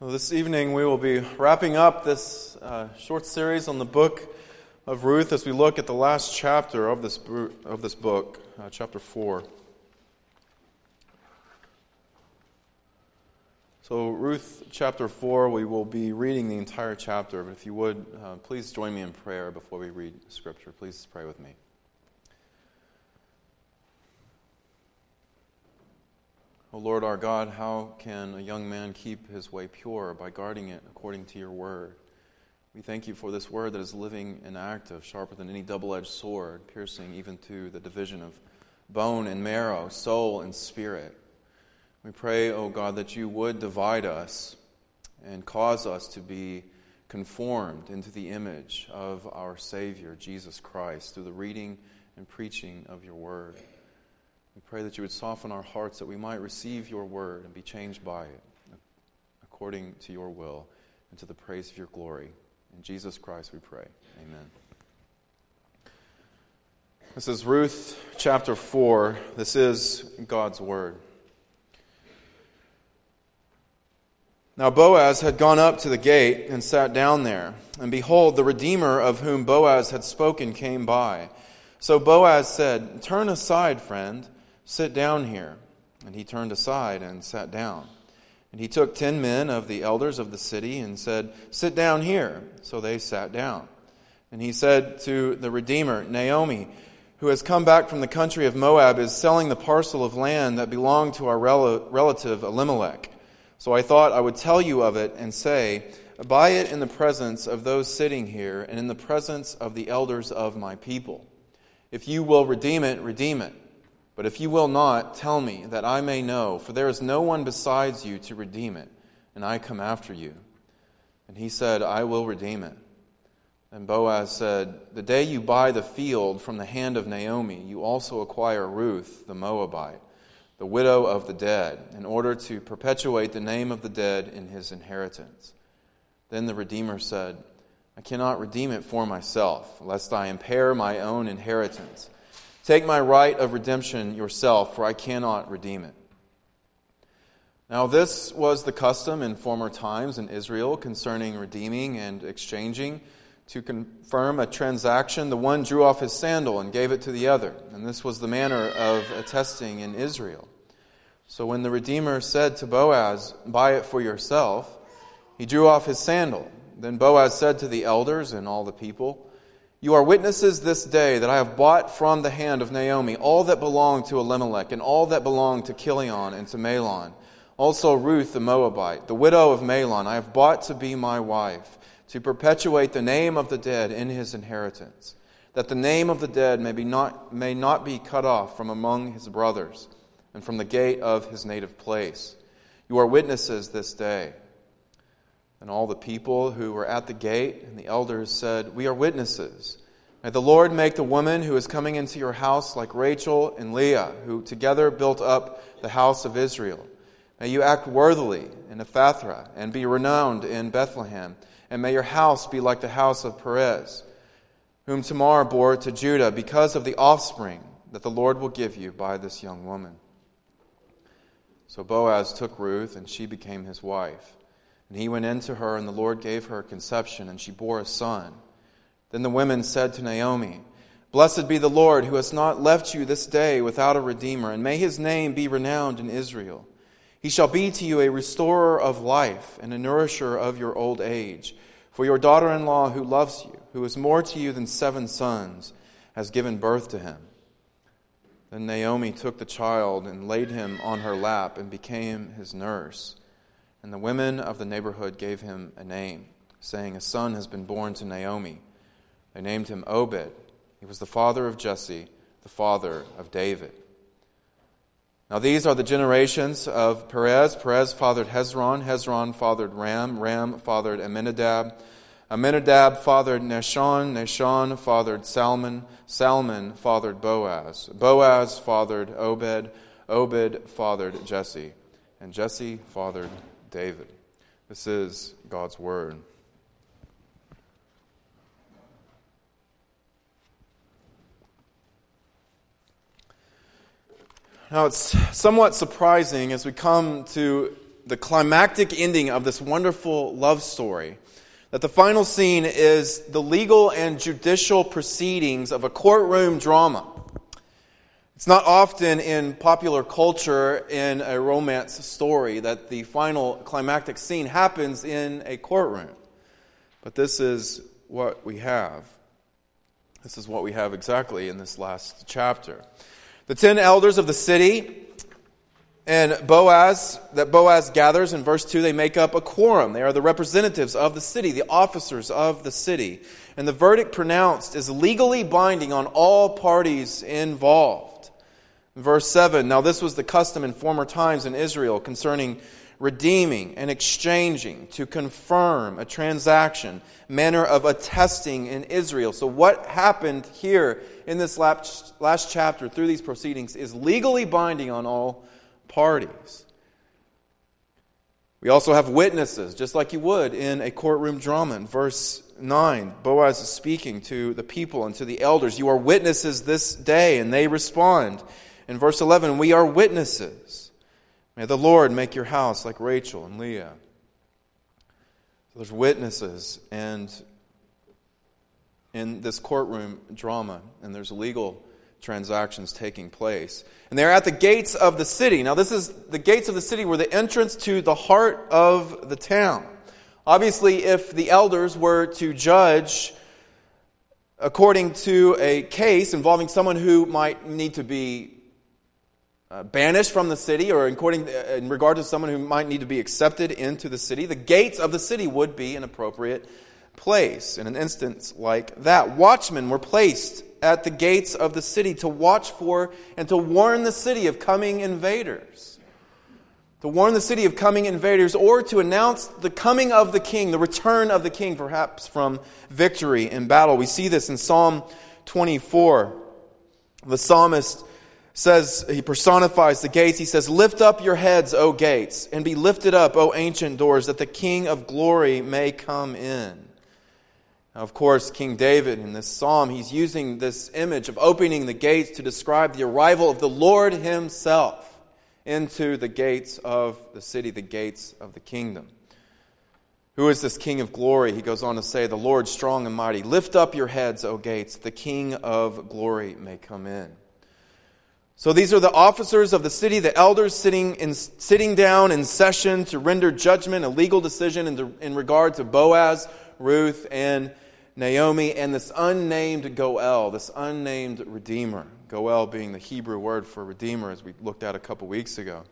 Well, this evening we will be wrapping up this short series on the book of Ruth as we look at the last chapter of this book, chapter 4. So Ruth chapter 4, we will be reading the entire chapter, but if you would, please join me in prayer before we read Scripture. Please pray with me. O Lord our God, how can a young man keep his way pure? By guarding it according to your word. We thank you for this word that is living and active, sharper than any double-edged sword, piercing even to the division of bone and marrow, soul and spirit. We pray, O God, that you would divide us and cause us to be conformed into the image of our Savior, Jesus Christ, through the reading and preaching of your word. We pray that you would soften our hearts that we might receive your word and be changed by it according to your will and to the praise of your glory. In Jesus Christ we pray. Amen. This is Ruth chapter 4. This is God's word. Now Boaz had gone up to the gate and sat down there. And behold, the Redeemer of whom Boaz had spoken came by. So Boaz said, "Turn aside, friend. Sit down here." And he turned aside and sat down. And he took 10 men of the elders of the city and said, "Sit down here." So they sat down. And he said to the Redeemer, "Naomi, who has come back from the country of Moab, is selling the parcel of land that belonged to our relative Elimelech. So I thought I would tell you of it and say, buy it in the presence of those sitting here and in the presence of the elders of my people. If you will redeem it, redeem it. But if you will not, tell me, that I may know, for there is no one besides you to redeem it, and I come after you." And he said, "I will redeem it." And Boaz said, "The day you buy the field from the hand of Naomi, you also acquire Ruth the Moabite, the widow of the dead, in order to perpetuate the name of the dead in his inheritance." Then the Redeemer said, "I cannot redeem it for myself, lest I impair my own inheritance. Take my right of redemption yourself, for I cannot redeem it." Now this was the custom in former times in Israel concerning redeeming and exchanging. To confirm a transaction, the one drew off his sandal and gave it to the other, and this was the manner of attesting in Israel. So when the Redeemer said to Boaz, "Buy it for yourself," he drew off his sandal. Then Boaz said to the elders and all the people, "You are witnesses this day that I have bought from the hand of Naomi all that belonged to Elimelech and all that belonged to Chilion and to Mahlon. Also Ruth the Moabite, the widow of Mahlon, I have bought to be my wife, to perpetuate the name of the dead in his inheritance, that the name of the dead may not be cut off from among his brothers and from the gate of his native place. You are witnesses this day." And all the people who were at the gate and the elders said, "We are witnesses. May the Lord make the woman who is coming into your house like Rachel and Leah, who together built up the house of Israel. May you act worthily in Ephrathah and be renowned in Bethlehem. And may your house be like the house of Perez, whom Tamar bore to Judah, because of the offspring that the Lord will give you by this young woman." So Boaz took Ruth, and she became his wife. And he went in to her, and the Lord gave her conception, and she bore a son. Then the women said to Naomi, "Blessed be the Lord, who has not left you this day without a redeemer, and may his name be renowned in Israel. He shall be to you a restorer of life and a nourisher of your old age. For your daughter-in-law who loves you, who is more to you than 7 sons, has given birth to him." Then Naomi took the child and laid him on her lap and became his nurse. And the women of the neighborhood gave him a name, saying, "A son has been born to Naomi." They named him Obed. He was the father of Jesse, the father of David. Now these are the generations of Perez. Perez fathered Hezron. Hezron fathered Ram. Ram fathered Amminadab. Amminadab fathered Nahshon. Nahshon fathered Salmon. Salmon fathered Boaz. Boaz fathered Obed. Obed fathered Jesse. And Jesse fathered David. This is God's word. Now, it's somewhat surprising as we come to the climactic ending of this wonderful love story, that the final scene is the legal and judicial proceedings of a courtroom drama. It's not often in popular culture in a romance story that the final climactic scene happens in a courtroom. But this is what we have. This is what we have exactly in this last chapter. The 10 elders of the city and Boaz gathers in verse 2, they make up a quorum. They are the representatives of the city, the officers of the city. And the verdict pronounced is legally binding on all parties involved. Verse 7, now this was the custom in former times in Israel concerning redeeming and exchanging to confirm a transaction, manner of attesting in Israel. So what happened here in this last chapter through these proceedings is legally binding on all parties. We also have witnesses, just like you would in a courtroom drama. In verse 9, Boaz is speaking to the people and to the elders. You are witnesses this day, and they respond. In verse 11, we are witnesses. May the Lord make your house like Rachel and Leah. So there's witnesses and in this courtroom drama, and there's legal transactions taking place. And they're at the gates of the city. Now this is the gates of the city were the entrance to the heart of the town. Obviously, if the elders were to judge according to a case involving someone who might need to be banished from the city, or in regard to someone who might need to be accepted into the city, the gates of the city would be an appropriate place in an instance like that. Watchmen were placed at the gates of the city to watch for and to warn the city of coming invaders. To warn the city of coming invaders, or to announce the coming of the king, the return of the king, perhaps from victory in battle. We see this in Psalm 24. The psalmist says, he personifies the gates. He says, lift up your heads, O gates, and be lifted up, O ancient doors, that the King of glory may come in. Now, of course, King David in this psalm, he's using this image of opening the gates to describe the arrival of the Lord himself into the gates of the city, the gates of the kingdom. Who is this King of glory? He goes on to say, the Lord strong and mighty. Lift up your heads, O gates, the King of glory may come in. So these are the officers of the city, the elders sitting down in session to render judgment, a legal decision in regard to Boaz, Ruth, and Naomi, and this unnamed Goel, this unnamed Redeemer. Goel being the Hebrew word for Redeemer, as we looked at a couple weeks ago.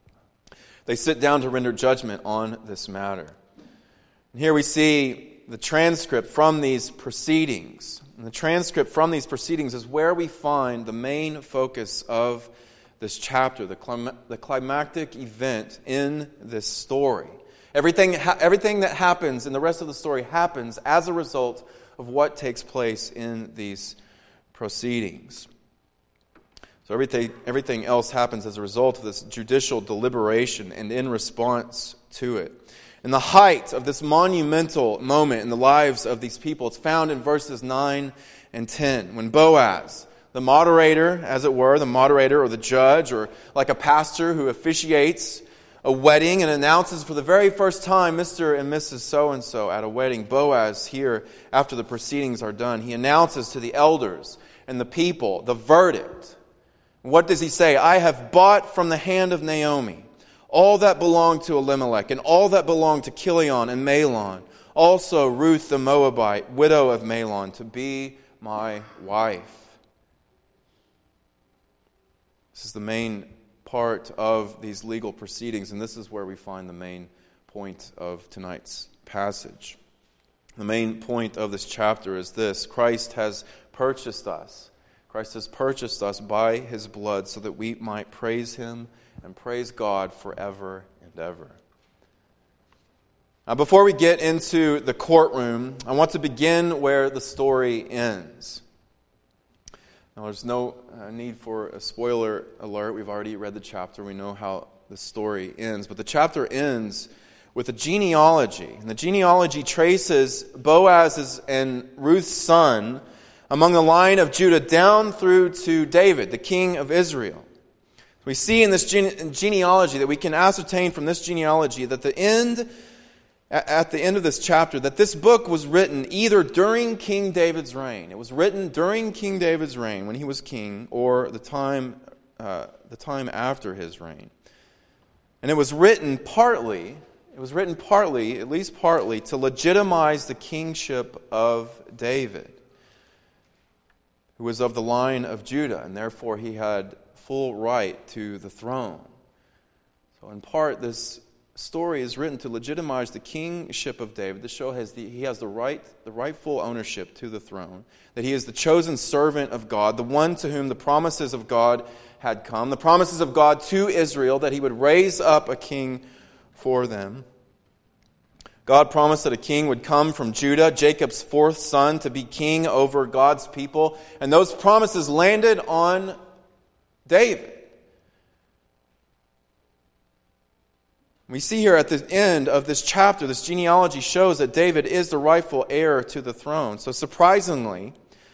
They sit down to render judgment on this matter. And here we see the transcript from these proceedings. And the transcript from these proceedings is where we find the main focus of this chapter, the climactic event in this story. Everything that happens in the rest of the story happens as a result of what takes place in these proceedings. So everything else happens as a result of this judicial deliberation and in response to it. And the height of this monumental moment in the lives of these people, it's found in verses 9 and 10. When Boaz, the moderator, as it were, the moderator or the judge, or like a pastor who officiates a wedding and announces for the very first time Mr. and Mrs. So-and-so at a wedding, Boaz here, after the proceedings are done, he announces to the elders and the people the verdict. What does he say? I have bought from the hand of Naomi all that belonged to Elimelech, and all that belonged to Chilion and Mahlon, also Ruth the Moabite, widow of Mahlon, to be my wife. This is the main part of these legal proceedings, and this is where we find the main point of tonight's passage. The main point of this chapter is this: Christ has purchased us. Christ has purchased us by his blood so that we might praise him and praise God forever and ever. Now, before we get into the courtroom, I want to begin where the story ends. Now, there's no need for a spoiler alert. We've already read the chapter. We know how the story ends. But the chapter ends with a genealogy. And the genealogy traces Boaz's and Ruth's son among the line of Judah down through to David, the king of Israel. We see in this genealogy that we can ascertain from this genealogy that at the end of this chapter, that this book was written either during King David's reign. It was written during King David's reign when he was king, or the time after his reign. And it was written partly, at least partly, to legitimize the kingship of David, who was of the line of Judah, and therefore he had full right to the throne. So in part, this story is written to legitimize the kingship of David, to show he has the rightful ownership to the throne, that he is the chosen servant of God, the one to whom the promises of God had come, the promises of God to Israel, that he would raise up a king for them. God promised that a king would come from Judah, Jacob's fourth son, to be king over God's people, and those promises landed on David. We see here at the end of this chapter, this genealogy shows that David is the rightful heir to the throne. So surprisingly,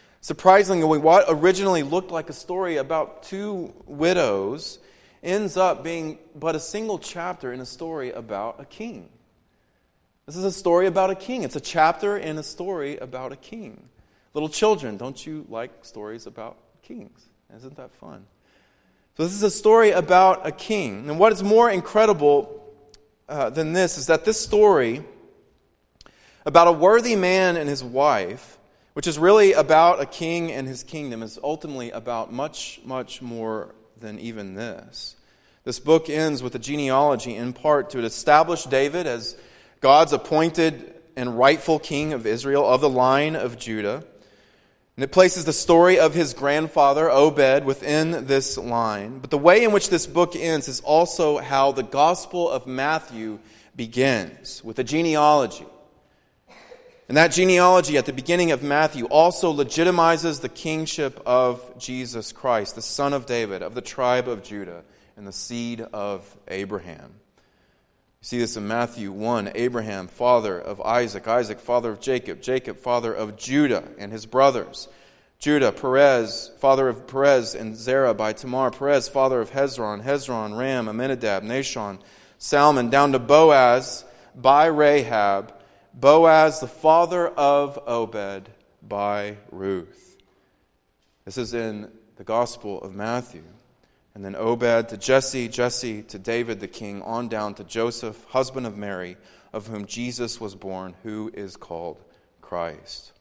what originally looked like a story about two widows ends up being but a single chapter in a story about a king. This is a story about a king. It's a chapter in a story about a king. Little children, don't you like stories about kings? Isn't that fun? So this is a story about a king. And what is more incredible than this is that this story about a worthy man and his wife, which is really about a king and his kingdom, is ultimately about much, much more than even this. This book ends with a genealogy in part to establish David as God's appointed and rightful king of Israel, of the line of Judah. And it places the story of his grandfather, Obed, within this line. But the way in which this book ends is also how the Gospel of Matthew begins, with a genealogy. And that genealogy at the beginning of Matthew also legitimizes the kingship of Jesus Christ, the son of David, of the tribe of Judah, and the seed of Abraham. You see this in Matthew 1. Abraham, father of Isaac. Isaac, father of Jacob. Jacob, father of Judah and his brothers. Judah, Perez, father of Perez and Zerah by Tamar. Perez, father of Hezron. Hezron, Ram, Amminadab, Nahshon, Salmon, down to Boaz by Rahab. Boaz, the father of Obed by Ruth. This is in the Gospel of Matthew. And then Obed to Jesse, Jesse to David the king, on down to Joseph, husband of Mary, of whom Jesus was born, who is called Christ.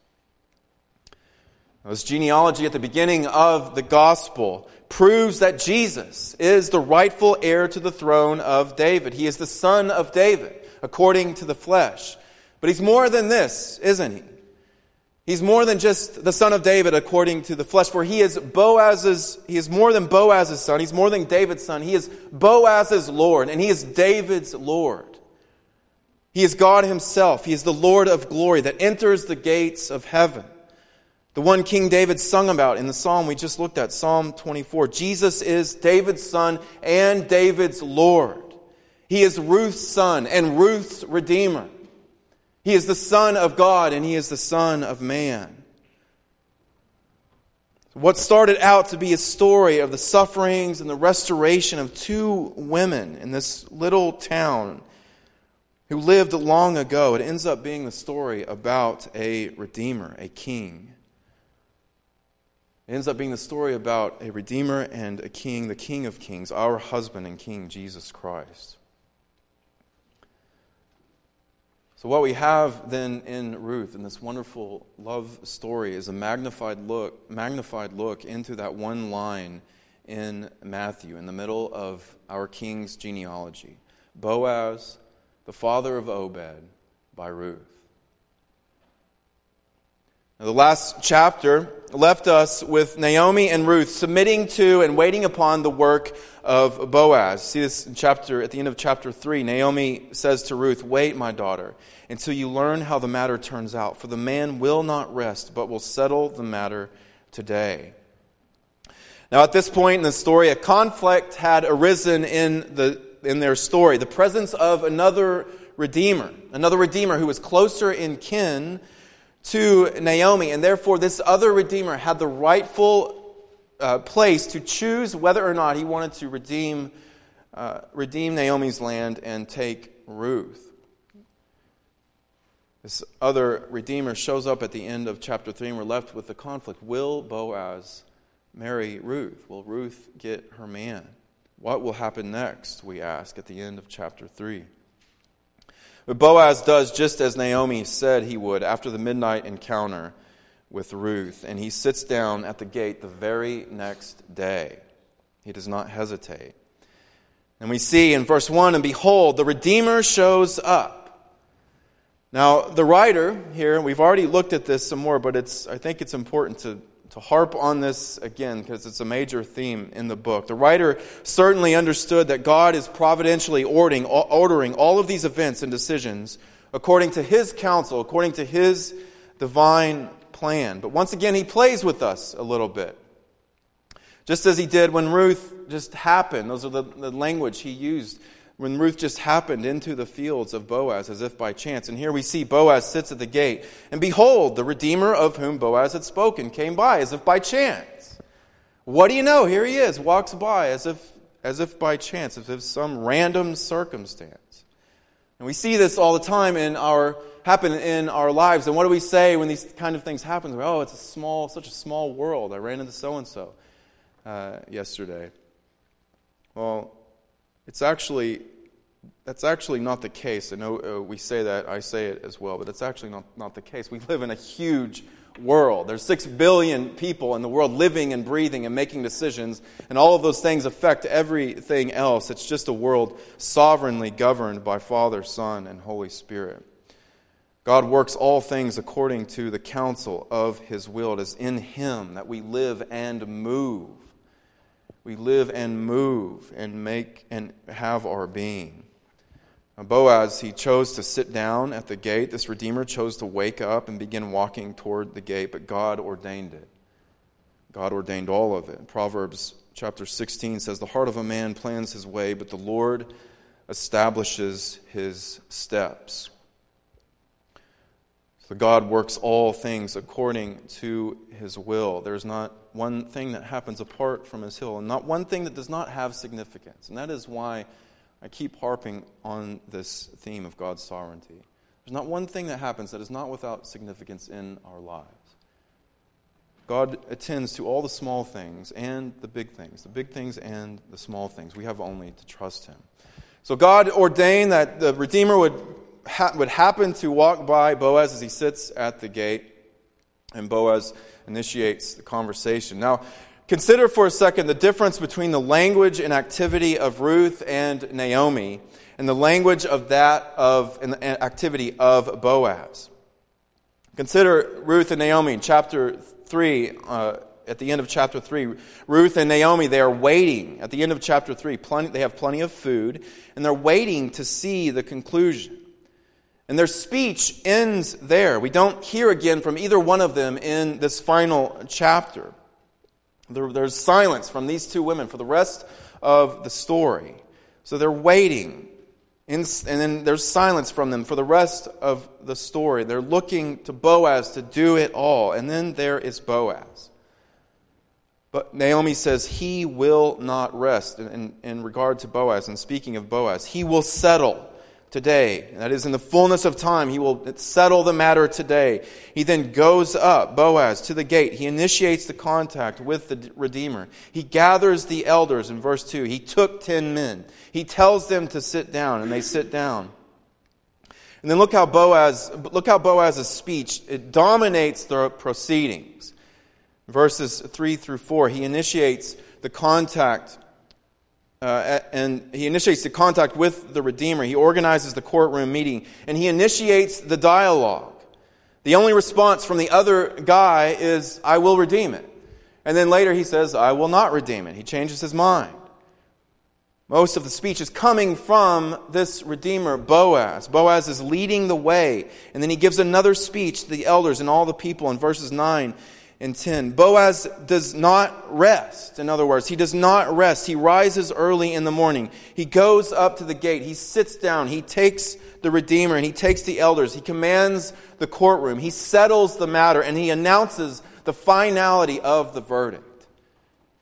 Now, this genealogy at the beginning of the gospel proves that Jesus is the rightful heir to the throne of David. He is the son of David, according to the flesh. But he's more than this, isn't he? He's more than just the son of David according to the flesh, for he is more than Boaz's son. He's more than David's son. He is Boaz's Lord, and he is David's Lord. He is God himself. He is the Lord of glory that enters the gates of heaven. The one King David sung about in the psalm we just looked at, Psalm 24. Jesus is David's son and David's Lord. He is Ruth's son and Ruth's Redeemer. He is the Son of God and he is the Son of man. What started out to be a story of the sufferings and the restoration of two women in this little town who lived long ago, it ends up being the story about a Redeemer, a King. It ends up being the story about a Redeemer and a King, the King of Kings, our husband and King, Jesus Christ. So what we have then in Ruth, in this wonderful love story, is a magnified look into that one line in Matthew, in the middle of our King's genealogy. Boaz, the father of Obed, by Ruth. Now, the last chapter left us with Naomi and Ruth submitting to and waiting upon the work of Boaz. See this at the end of chapter 3. Naomi says to Ruth, "Wait, my daughter, until you learn how the matter turns out. For the man will not rest, but will settle the matter today." Now, at this point in the story, a conflict had arisen in their story. The presence of another redeemer who was closer in kin to Naomi, and therefore this other redeemer had the rightful place to choose whether or not he wanted to redeem Naomi's land and take Ruth. This other redeemer shows up at the end of chapter 3, and we're left with the conflict. Will Boaz marry Ruth? Will Ruth get her man? What will happen next, we ask, at the end of chapter 3? But Boaz does just as Naomi said he would after the midnight encounter with Ruth, and he sits down at the gate the very next day. He does not hesitate. And we see in verse 1, and behold, the Redeemer shows up. Now, the writer here, we've already looked at this some more, but I think it's important to harp on this again because it's a major theme in the book. The writer certainly understood that God is providentially ordering all of these events and decisions according to His counsel, according to His divine plan. But once again, He plays with us a little bit. Just as He did when Ruth just happened. Those are the language He used when Ruth just happened into the fields of Boaz as if by chance. And here we see Boaz sits at the gate. And behold, the Redeemer of whom Boaz had spoken came by as if by chance. What do you know? Here he is, walks by as if by chance, as if some random circumstance. And we see this all the time happen in our lives. And what do we say when these kind of things happen? Oh, it's such a small world. I ran into so-and-so yesterday. Well, that's actually not the case. I know we say that, I say it as well, but it's actually not the case. We live in a huge world. There's 6 billion people in the world living and breathing and making decisions, and all of those things affect everything else. It's just a world sovereignly governed by Father, Son, and Holy Spirit. God works all things according to the counsel of His will. It is in Him that we live and move. We live and move and make and have our being. Now, Boaz, he chose to sit down at the gate. This Redeemer chose to wake up and begin walking toward the gate, but God ordained it. God ordained all of it. Proverbs chapter 16 says, "The heart of a man plans his way, but the Lord establishes his steps." So God works all things according to His will. There's not one thing that happens apart from His will, and not one thing that does not have significance. And that is why I keep harping on this theme of God's sovereignty. There's not one thing that happens that is not without significance in our lives. God attends to all the small things and the big things and the small things. We have only to trust Him. So God ordained that the Redeemer would happen to walk by Boaz as he sits at the gate, and Boaz initiates the conversation. Now, consider for a second the difference between the language and activity of Ruth and Naomi and the language and activity of Boaz. Consider Ruth and Naomi in chapter 3, at the end of chapter 3. Ruth and Naomi, they are waiting. At the end of chapter 3, they have plenty of food, and they're waiting to see the conclusion. And their speech ends there. We don't hear again from either one of them in this final chapter. There's silence from these two women for the rest of the story. So they're waiting. And then there's silence from them for the rest of the story. They're looking to Boaz to do it all. And then there is Boaz. But Naomi says he will not rest in regard to Boaz. And speaking of Boaz, he will settle today. That is, in the fullness of time, he will settle the matter today. He then goes up, Boaz, to the gate. He initiates the contact with the Redeemer. He gathers the elders in verse 2. He took 10 men. He tells them to sit down, and they sit down. And then look how Boaz's speech, it dominates the proceedings. Verses 3 through 4, he initiates the contact with the Redeemer. He organizes the courtroom meeting, and he initiates the dialogue. The only response from the other guy is, "I will redeem it." And then later he says, "I will not redeem it." He changes his mind. Most of the speech is coming from this Redeemer, Boaz. Boaz is leading the way. And then he gives another speech to the elders and all the people in verses 9 and 10. Boaz does not rest. In other words, he does not rest. He rises early in the morning. He goes up to the gate. He sits down. He takes the Redeemer and he takes the elders. He commands the courtroom. He settles the matter and he announces the finality of the verdict.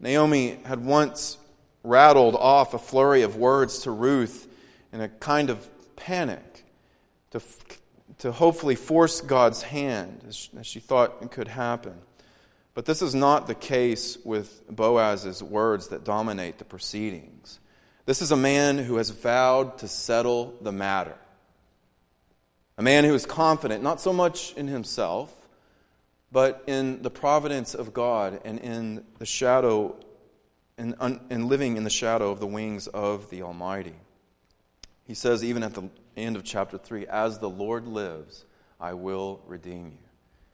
Naomi had once rattled off a flurry of words to Ruth in a kind of panic to hopefully force God's hand, as she thought it could happen. But this is not the case with Boaz's words that dominate the proceedings. This is a man who has vowed to settle the matter. A man who is confident, not so much in himself, but in the providence of God and in the shadow, and living in the shadow of the wings of the Almighty. He says even at the end of chapter 3, "As the Lord lives, I will redeem you."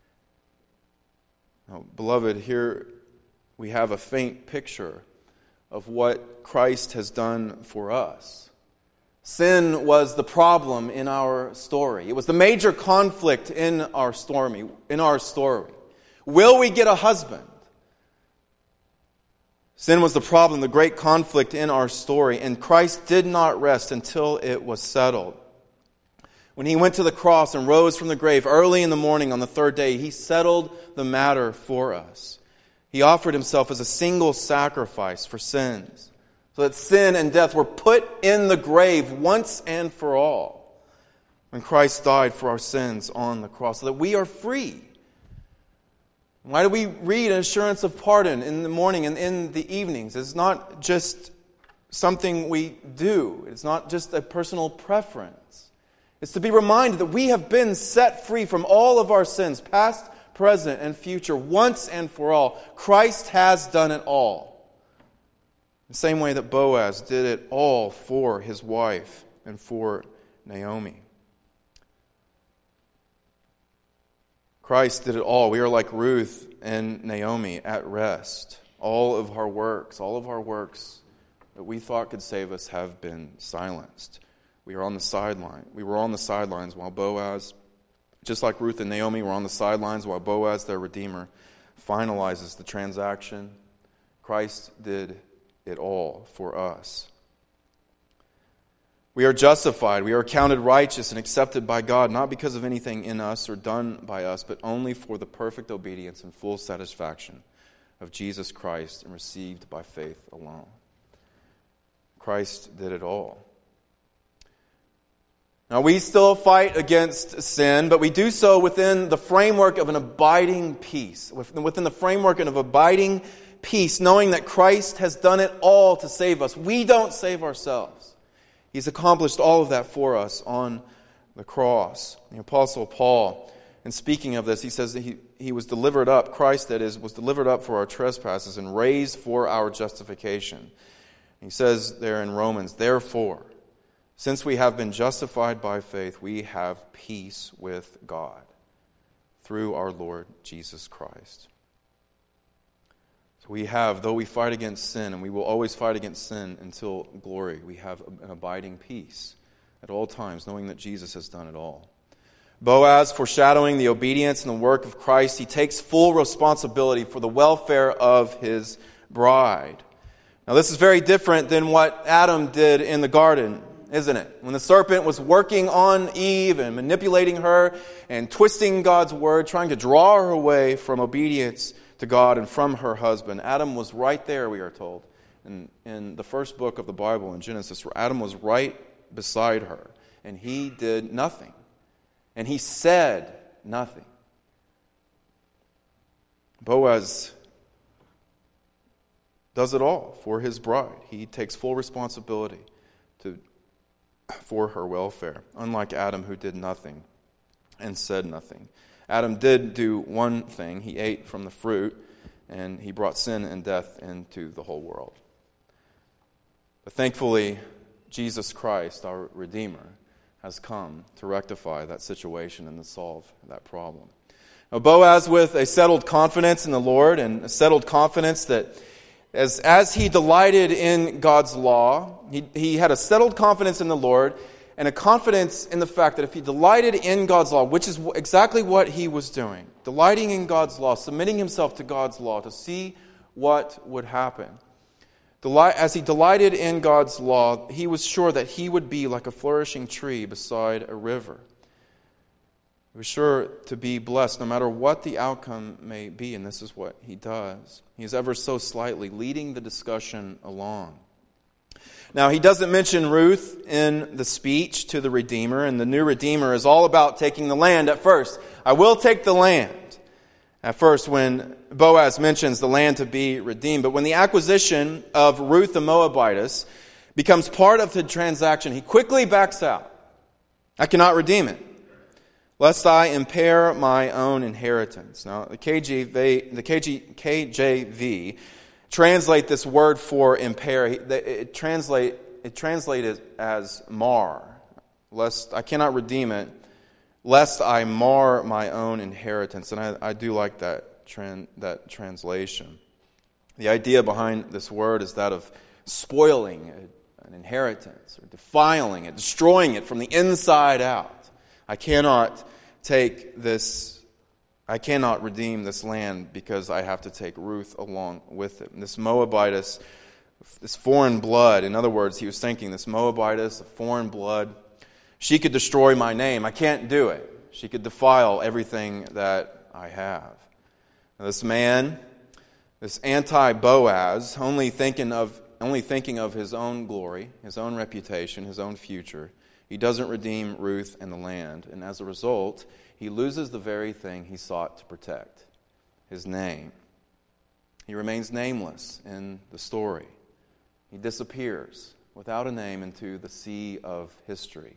Now, beloved, here we have a faint picture of what Christ has done for us. Sin was the problem in our story. It was the major conflict in our story. Will we get a husband? Sin was the problem, the great conflict in our story, and Christ did not rest until it was settled. When he went to the cross and rose from the grave early in the morning on the third day, he settled the matter for us. He offered himself as a single sacrifice for sins, so that sin and death were put in the grave once and for all when Christ died for our sins on the cross, so that we are free. Why do we read an assurance of pardon in the morning and in the evenings? It's not just something we do. It's not just a personal preference. It's to be reminded that we have been set free from all of our sins, past, present, and future, once and for all. Christ has done it all. The same way that Boaz did it all for his wife and for Naomi. Christ did it all. We are like Ruth and Naomi at rest. All of our works that we thought could save us have been silenced. We were on the sidelines while Boaz, just like Ruth and Naomi were on the sidelines while Boaz, their Redeemer, finalizes the transaction. Christ did it all for us. We are justified. We are counted righteous and accepted by God, not because of anything in us or done by us, but only for the perfect obedience and full satisfaction of Jesus Christ and received by faith alone. Christ did it all. Now, we still fight against sin, but we do so within the framework of an abiding peace. Within the framework of abiding peace, knowing that Christ has done it all to save us. We don't save ourselves. He's accomplished all of that for us on the cross. The Apostle Paul, in speaking of this, he says that he was delivered up, Christ that is, was delivered up for our trespasses and raised for our justification. He says there in Romans, "Therefore, since we have been justified by faith, we have peace with God through our Lord Jesus Christ." So we have, though we fight against sin, and we will always fight against sin until glory, we have an abiding peace at all times, knowing that Jesus has done it all. Boaz, foreshadowing the obedience and the work of Christ, he takes full responsibility for the welfare of his bride. Now, this is very different than what Adam did in the garden, isn't it? When the serpent was working on Eve and manipulating her and twisting God's word, trying to draw her away from obedience to God and from her husband, Adam was right there, we are told. In the first book of the Bible, in Genesis, Adam was right beside her, and he did nothing. And he said nothing. Boaz does it all for his bride. He takes full responsibility for her welfare, unlike Adam, who did nothing and said nothing. Adam did do one thing. He ate from the fruit, and he brought sin and death into the whole world. But thankfully, Jesus Christ, our Redeemer, has come to rectify that situation and to solve that problem. Now, Boaz, with a settled confidence in the Lord and a settled confidence that as he delighted in God's law, he had a settled confidence in the Lord and a confidence in the fact that if he delighted in God's law, which is exactly what he was doing, delighting in God's law, submitting himself to God's law to see what would happen. As he delighted in God's law, he was sure that he would be like a flourishing tree beside a river. He was sure to be blessed no matter what the outcome may be, and this is what he does. He is ever so slightly leading the discussion along. Now, he doesn't mention Ruth in the speech to the Redeemer, and the new Redeemer is all about taking the land at first. I will take the land. At first, when Boaz mentions the land to be redeemed, but when the acquisition of Ruth the Moabitess becomes part of the transaction, he quickly backs out. I cannot redeem it, lest I impair my own inheritance. Now, the KJV translate this word for impair. It translated as mar. Lest I cannot redeem it, lest I mar my own inheritance. And I do like that translation. The idea behind this word is that of spoiling an inheritance, or defiling it, destroying it from the inside out. I cannot redeem this land because I have to take Ruth along with it. And this Moabitess, this foreign blood, in other words, he was thinking, this Moabitess, a foreign blood, she could destroy my name. I can't do it. She could defile everything that I have. Now, this man, this anti-Boaz, only thinking of his own glory, his own reputation, his own future, he doesn't redeem Ruth and the land. And as a result, he loses the very thing he sought to protect, his name. He remains nameless in the story. He disappears without a name into the sea of history.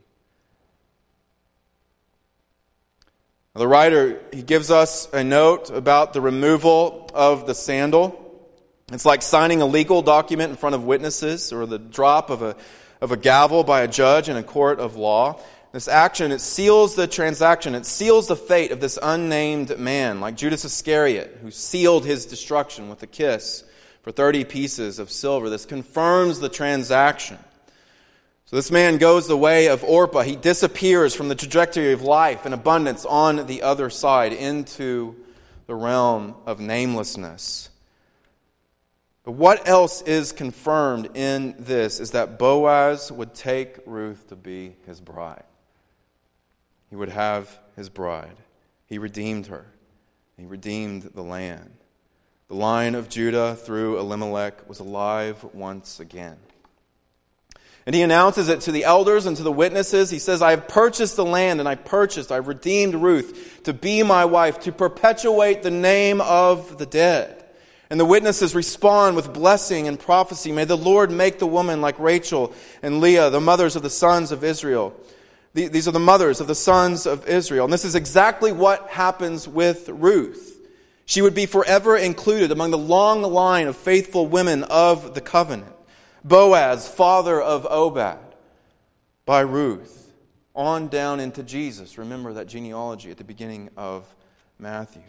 The writer, he gives us a note about the removal of the sandal. It's like signing a legal document in front of witnesses, or the drop of a gavel by a judge in a court of law. This action, it seals the transaction. It seals the fate of this unnamed man, like Judas Iscariot, who sealed his destruction with a kiss for 30 pieces of silver. This confirms the transaction. So this man goes the way of Orpah. He disappears from the trajectory of life and abundance on the other side into the realm of namelessness. But what else is confirmed in this is that Boaz would take Ruth to be his bride. He would have his bride. He redeemed her. He redeemed the land. The line of Judah through Elimelech was alive once again. And he announces it to the elders and to the witnesses. He says, I have purchased the land, and I've redeemed Ruth to be my wife, to perpetuate the name of the dead. And the witnesses respond with blessing and prophecy. May the Lord make the woman like Rachel and Leah, the mothers of the sons of Israel. These are the mothers of the sons of Israel. And this is exactly what happens with Ruth. She would be forever included among the long line of faithful women of the covenant. Boaz, father of Obed, by Ruth, on down into Jesus. Remember that genealogy at the beginning of Matthew.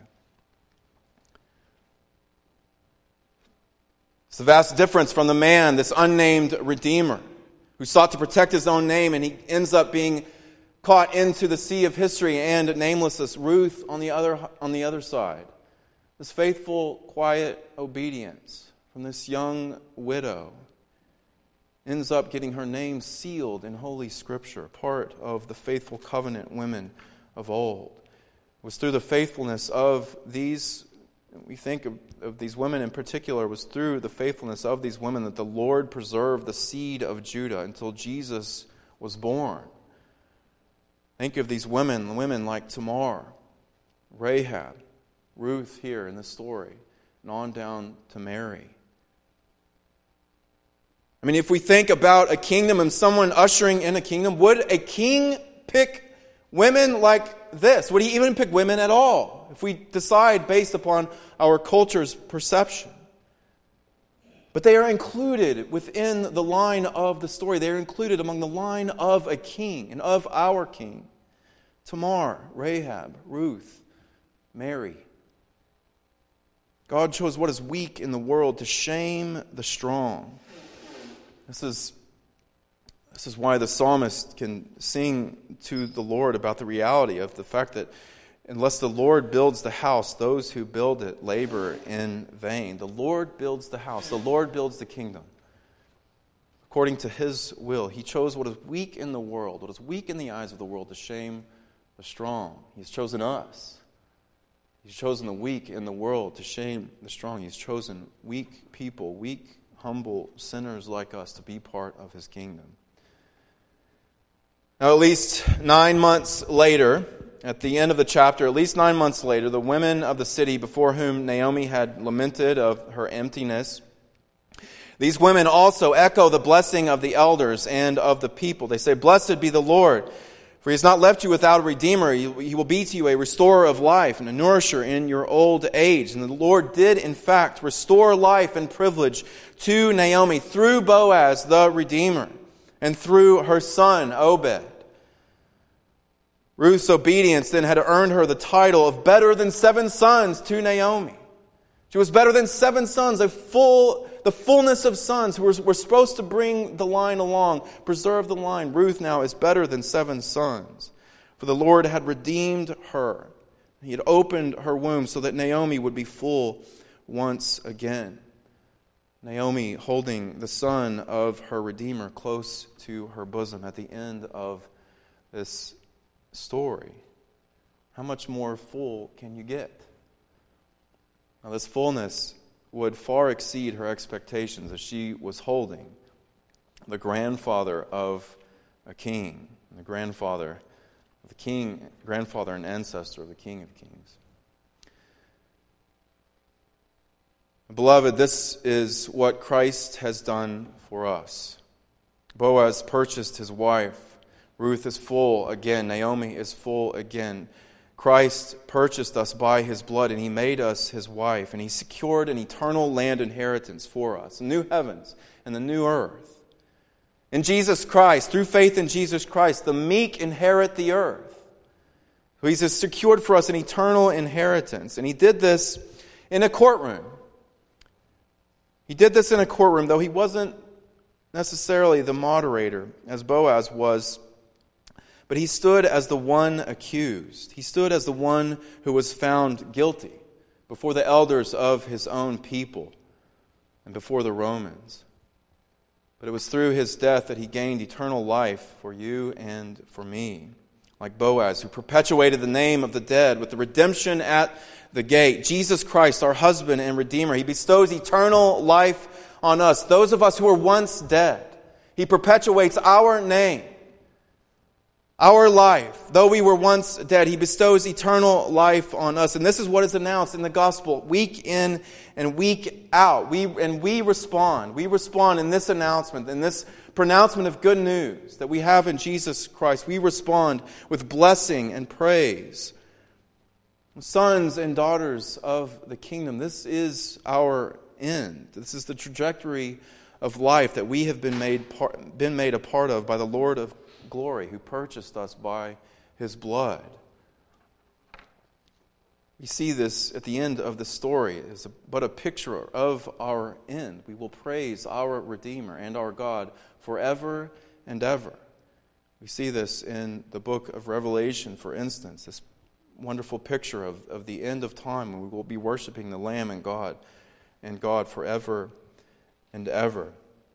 It's the vast difference from the man, this unnamed Redeemer, who sought to protect his own name, and he ends up being caught into the sea of history and namelessness. Ruth on the other side. This faithful, quiet obedience from this young widow ends up getting her name sealed in Holy Scripture, part of the faithful covenant women of old. It was through the faithfulness of these, we think of these women in particular, was through the faithfulness of these women that the Lord preserved the seed of Judah until Jesus was born. Think of these women like Tamar, Rahab, Ruth here in this story, and on down to Mary. I mean, if we think about a kingdom and someone ushering in a kingdom, would a king pick women like this? Would he even pick women at all? If we decide based upon our culture's perception. But they are included within the line of the story. They are included among the line of a king and of our king. Tamar, Rahab, Ruth, Mary. God chose what is weak in the world to shame the strong. This is why the psalmist can sing to the Lord about the reality of the fact that unless the Lord builds the house, those who build it labor in vain. The Lord builds the house. The Lord builds the kingdom. According to His will, He chose what is weak in the world, what is weak in the eyes of the world, to shame the strong. He's chosen us. He's chosen the weak in the world to shame the strong. He's chosen weak people, weak, humble sinners like us to be part of His kingdom. Now, at least 9 months later, at the end of the chapter, at least 9 months later, the women of the city before whom Naomi had lamented of her emptiness, these women also echo the blessing of the elders and of the people. They say, "Blessed be the Lord, for He has not left you without a redeemer. He will be to you a restorer of life and a nourisher in your old age." And the Lord did, in fact, restore life and privilege to Naomi through Boaz, the Redeemer, and through her son, Obed. Ruth's obedience then had earned her the title of better than 7 sons to Naomi. She was better than 7 sons, the fullness of sons who were supposed to bring the line along, preserve the line. Ruth now is better than 7 sons. For the Lord had redeemed her. He had opened her womb so that Naomi would be full once again. Naomi holding the son of her Redeemer close to her bosom at the end of this story. How much more full can you get? Now, this fullness would far exceed her expectations as she was holding the grandfather of a king, the grandfather of the king, grandfather and ancestor of the King of Kings. Beloved, this is what Christ has done for us. Boaz purchased his wife. Ruth is full again. Naomi is full again. Christ purchased us by His blood, and He made us His wife, and He secured an eternal land inheritance for us, the new heavens and the new earth. In Jesus Christ, through faith in Jesus Christ, the meek inherit the earth. He has secured for us an eternal inheritance, and He did this in a courtroom. He did this in a courtroom, though He wasn't necessarily the moderator, as Boaz was. But He stood as the one accused. He stood as the one who was found guilty before the elders of His own people and before the Romans. But it was through His death that He gained eternal life for you and for me. Like Boaz, who perpetuated the name of the dead with the redemption at the gate. Jesus Christ, our husband and Redeemer, He bestows eternal life on us, those of us who were once dead. He perpetuates our name. Our life, though we were once dead, He bestows eternal life on us. And this is what is announced in the gospel week in and week out. We respond. We respond in this announcement, in this pronouncement of good news that we have in Jesus Christ. We respond with blessing and praise. Sons and daughters of the kingdom, this is our end. This is the trajectory of life that we have been made a part of by the Lord of glory, who purchased us by His blood. We see this at the end of the story as but a picture of our end. We will praise our Redeemer and our God forever and ever. We see this in the book of Revelation, for instance, this wonderful picture of the end of time when we will be worshiping the Lamb and God forever and ever.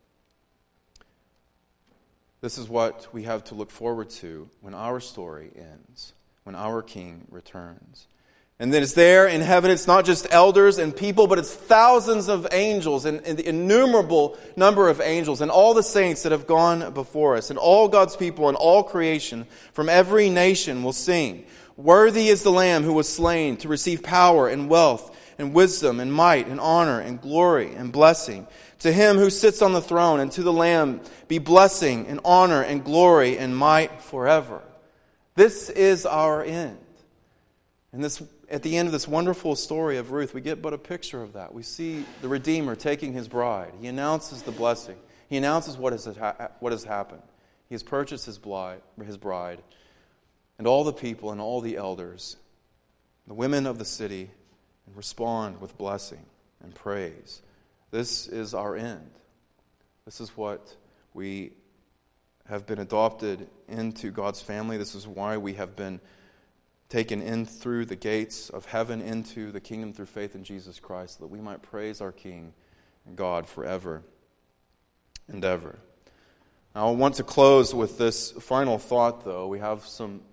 This is what we have to look forward to when our story ends, when our King returns. And then it's there in heaven, it's not just elders and people, but it's thousands of angels and the innumerable number of angels and all the saints that have gone before us. And all God's people and all creation from every nation will sing, "Worthy is the Lamb who was slain to receive power and wealth and wisdom and might and honor and glory and blessing. To Him who sits on the throne and to the Lamb be blessing and honor and glory and might forever." This is our end. And this, at the end of this wonderful story of Ruth, we get but a picture of that. We see the Redeemer taking His bride. He announces the blessing. He announces what has happened. He has purchased His bride, and all the people and all the elders, the women of the city, and respond with blessing and praise. This is our end. This is what we have been adopted into God's family. This is why we have been taken in through the gates of heaven into the kingdom through faith in Jesus Christ, that we might praise our King and God forever and ever. Now, I want to close with this final thought, though. We have some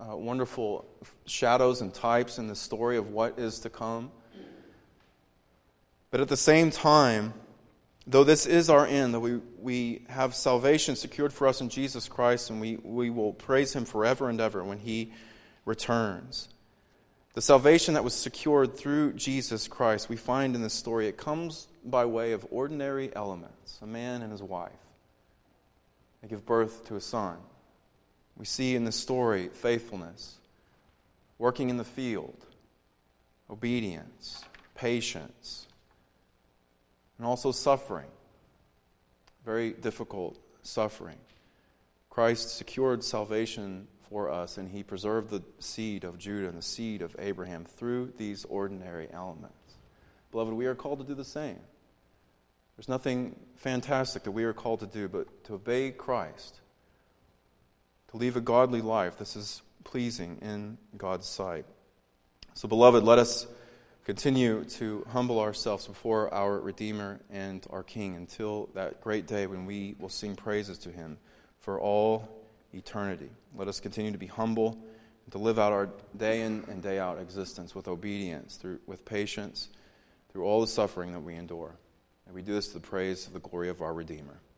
wonderful shadows and types in the story of what is to come. But at the same time, though this is our end, that we have salvation secured for us in Jesus Christ, and we will praise Him forever and ever when He returns. The salvation that was secured through Jesus Christ, we find in this story, it comes by way of ordinary elements. A man and his wife. They give birth to a son. We see in this story faithfulness, working in the field, obedience, patience, and also suffering. Very difficult suffering. Christ secured salvation for us, and He preserved the seed of Judah and the seed of Abraham through these ordinary elements. Beloved, we are called to do the same. There's nothing fantastic that we are called to do, but to obey Christ, to live a godly life. This is pleasing in God's sight. So, beloved, let us continue to humble ourselves before our Redeemer and our King until that great day when we will sing praises to Him for all eternity. Let us continue to be humble and to live out our day in and day out existence with obedience, with patience, through all the suffering that we endure. And we do this to the praise of the glory of our Redeemer.